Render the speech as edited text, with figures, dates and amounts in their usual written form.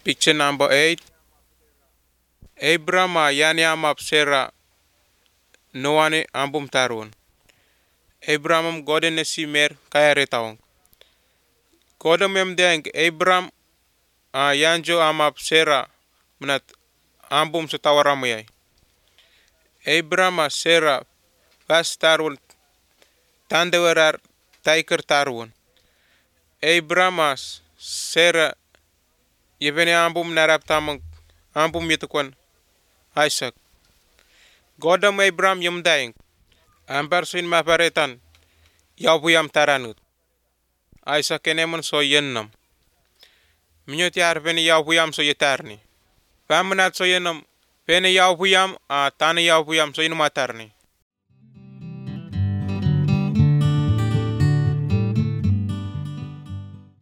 Picture number 8. Abraham yani amap Sarah Noane ambum tarun. Abraham godene simer kayare taong. Kodam mem deng Abraham yanjo amap Sarah menat ambum setawaramuyai. Abraham Sarah pas tarun tandewarar taiker tarun. Abraham Sarah yevene ambum narap tamang ambum yitukon Isaac. Godam Abraham yum daing. Ambar sin maparetan yabuyam taranut. Isaac enemon so yennam. Minyot yar pene yabuyam so yetarni. Pamanat so yennam pene yabuyam tane yabuyam so inumatarni.